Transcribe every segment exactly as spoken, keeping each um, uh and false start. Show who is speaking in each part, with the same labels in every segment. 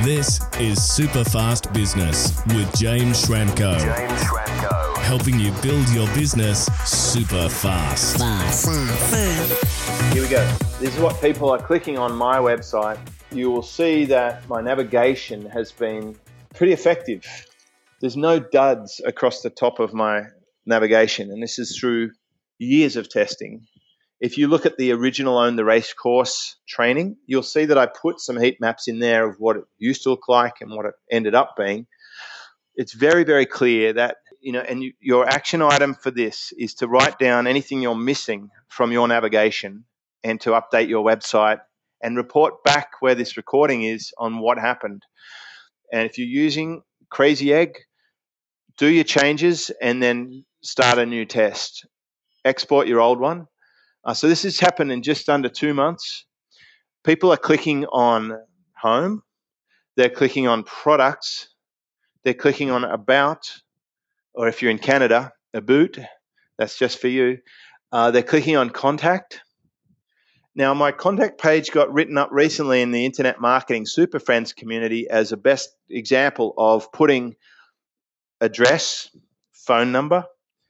Speaker 1: This is Superfast Business with James Schramko.
Speaker 2: James Schramko.
Speaker 1: Helping you build your business super fast.
Speaker 3: Fast. Fast.
Speaker 4: Here we go. This is what people are clicking on my website. You will see that my navigation has been pretty effective. There's no duds across the top of my navigation, and this is through years of testing. If you look at the original Own the Race course training, you'll see that I put some heat maps in there of what it used to look like and what it ended up being. It's very, very clear that, you know, and you, your action item for this is to write down anything you're missing from your navigation and to update your website and report back where this recording is on what happened. And if you're using Crazy Egg, do your changes and then start a new test. Export your old one. Uh, so this has happened in just under two months. People are clicking on home. They're clicking on products. They're clicking on about, or if you're in Canada, about. That's just for you. Uh, they're clicking on contact. Now, my contact page got written up recently in the Internet Marketing Super Friends community as a best example of putting address, phone number,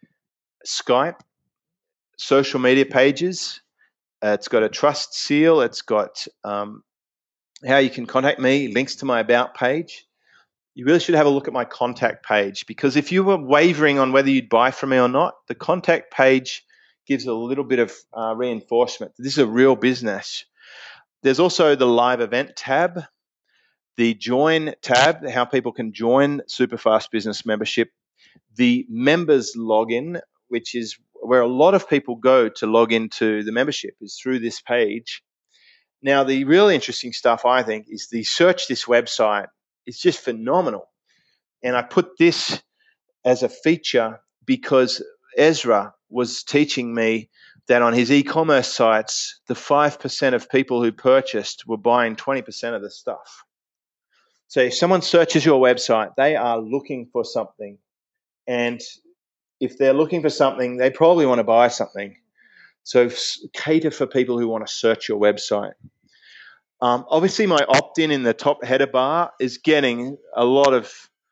Speaker 4: Skype, social media pages. Uh, it's got a trust seal. It's got um, how you can contact me, links to my about page. You really should have a look at my contact page, because if you were wavering on whether you'd buy from me or not, the contact page gives a little bit of uh, reinforcement. This is a real business. There's also the live event tab, the join tab, how people can join Superfast Business membership, the members login, which is where a lot of people go to log into the membership, is through this page. Now, the really interesting stuff, I think, is the search this website. It's just phenomenal. And I put this as a feature because Ezra was teaching me that on his e-commerce sites, the five percent of people who purchased were buying twenty percent of the stuff. So if someone searches your website, they are looking for something. And if they're looking for something, they probably want to buy something. So cater for people who want to search your website. Um, obviously, my opt-in in the top header bar is getting a lot of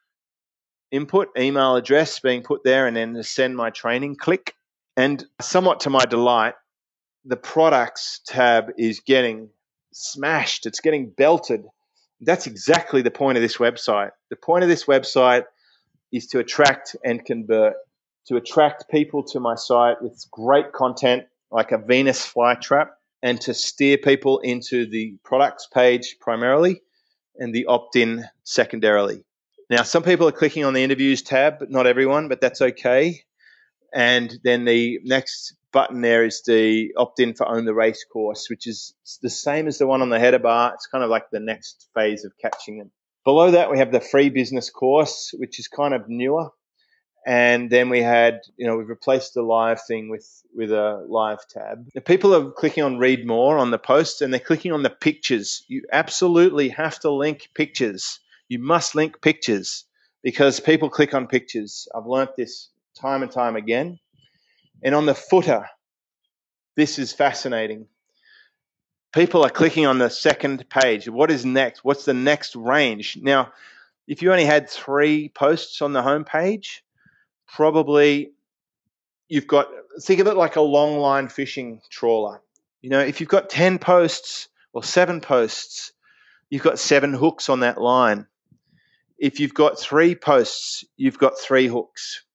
Speaker 4: input, email address being put there, and then the send my training click. And somewhat to my delight, the products tab is getting smashed. It's getting belted. That's exactly the point of this website. The point of this website is to attract and convert, to attract people to my site with great content like a Venus flytrap, and to steer people into the products page primarily and the opt-in secondarily. Now, some people are clicking on the interviews tab, but not everyone, but that's okay. And then the next button there is the opt-in for Own the Race course, which is the same as the one on the header bar. It's kind of like the next phase of catching them. Below that, we have the free business course, which is kind of newer. And then we had, you know, we've replaced the live thing with, with a live tab. Now, people are clicking on read more on the posts, and they're clicking on the pictures. You absolutely have to link pictures. You must link pictures because people click on pictures. I've learnt this time and time again. And on the footer, this is fascinating. People are clicking on the second page. What is next? What's the next range? Now, if you only had three posts on the home page, probably you've got, think of it like a long line fishing trawler. You know, if you've got ten posts or seven posts, you've got seven hooks on that line. If you've got three posts, you've got three hooks.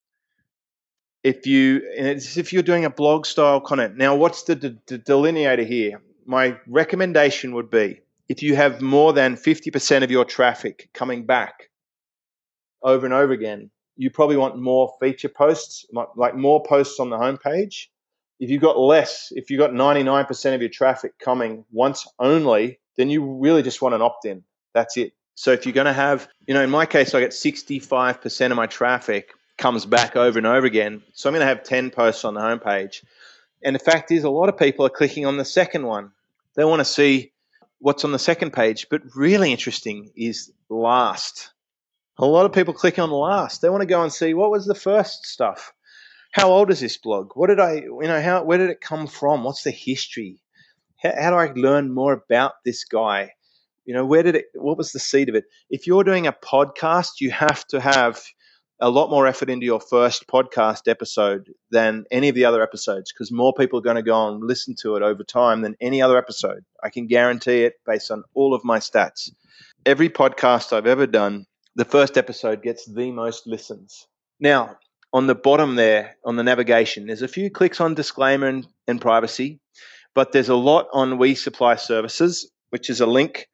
Speaker 4: If you, and it's if you're doing a blog style content. Now, what's the, the, the delineator here? My recommendation would be if you have more than fifty percent of your traffic coming back over and over again, you probably want more feature posts, like more posts on the homepage. If you've got less, if you've got ninety-nine percent of your traffic coming once only, then you really just want an opt-in. That's it. So if you're going to have, you know, in my case, I get sixty-five percent of my traffic comes back over and over again. So I'm going to have ten posts on the homepage. And the fact is, a lot of people are clicking on the second one. They want to see what's on the second page. But really interesting is last. A lot of people click on last. They want to go and see what was the first stuff. How old is this blog? What did I, you know, how, where did it come from? What's the history? How, how do I learn more about this guy? You know, where did it, what was the seed of it? If you're doing a podcast, you have to have a lot more effort into your first podcast episode than any of the other episodes, because more people are going to go and listen to it over time than any other episode. I can guarantee it based on all of my stats. Every podcast I've ever done, the first episode gets the most listens. Now, on the bottom there, on the navigation, there's a few clicks on disclaimer and, and privacy, but there's a lot on We Supply Services, which is a link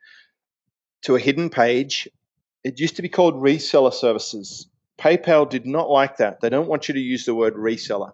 Speaker 4: to a hidden page. It used to be called Reseller Services. PayPal did not like that. They don't want you to use the word reseller.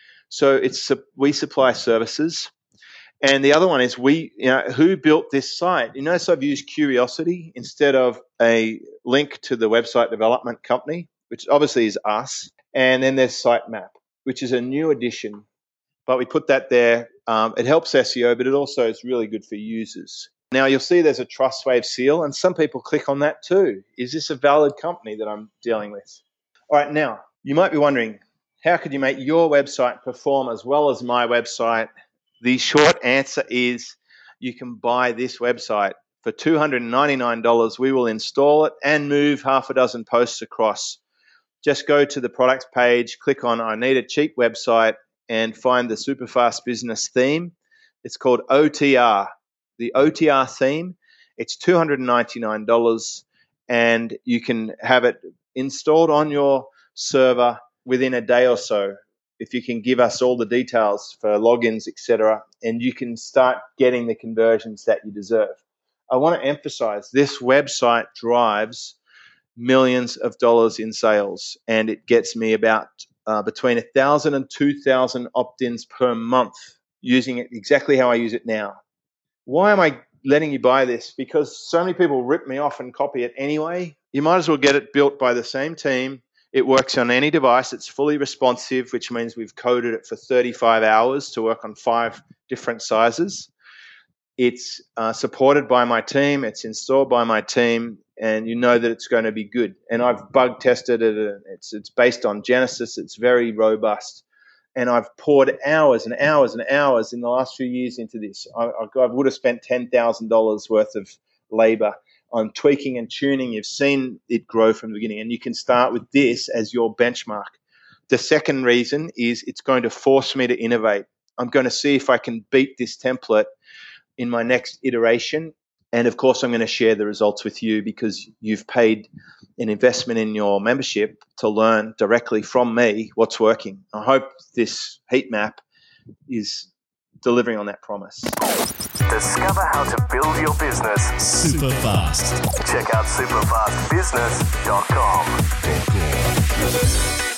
Speaker 4: So it's We Supply Services. And the other one is we, you know, who built this site? You notice I've used Curiosity instead of a link to the website development company, which obviously is us. And then there's Sitemap, which is a new addition. But we put that there. Um, it helps S E O, but it also is really good for users. Now, you'll see there's a TrustWave seal, and some people click on that too. Is this a valid company that I'm dealing with? All right, now, you might be wondering, how could you make your website perform as well as my website? The short answer is you can buy this website. For two hundred ninety-nine dollars, we will install it and move half a dozen posts across. Just go to the products page, click on I need a cheap website, and find the Superfast Business theme. It's called O T R. The O T R theme, it's two hundred ninety-nine dollars, and you can have it installed on your server within a day or so. If you can give us all the details for logins, et cetera, and you can start getting the conversions that you deserve. I want to emphasize this website drives millions of dollars in sales, and it gets me about uh, between one thousand and two thousand opt-ins per month using it exactly how I use it now. Why am I letting you buy this? Because so many people rip me off and copy it anyway. You might as well get it built by the same team. It works on any device. It's fully responsive, which means we've coded it for thirty-five hours to work on five different sizes. It's uh, supported by my team. It's installed by my team, and you know that it's going to be good. And I've bug tested it. It's, it's based on Genesis. It's very robust. And I've poured hours and hours and hours in the last few years into this. I, I would have spent ten thousand dollars worth of labor on tweaking and tuning. You've seen it grow from the beginning, and you can start with this as your benchmark. The second reason is it's going to force me to innovate. I'm going to see if I can beat this template in my next iteration. And of course, I'm going to share the results with you because you've paid an investment in your membership to learn directly from me what's working. I hope this heat map is delivering on that promise.
Speaker 3: Discover how to build your business
Speaker 1: super fast.
Speaker 3: Check out superfast business dot com.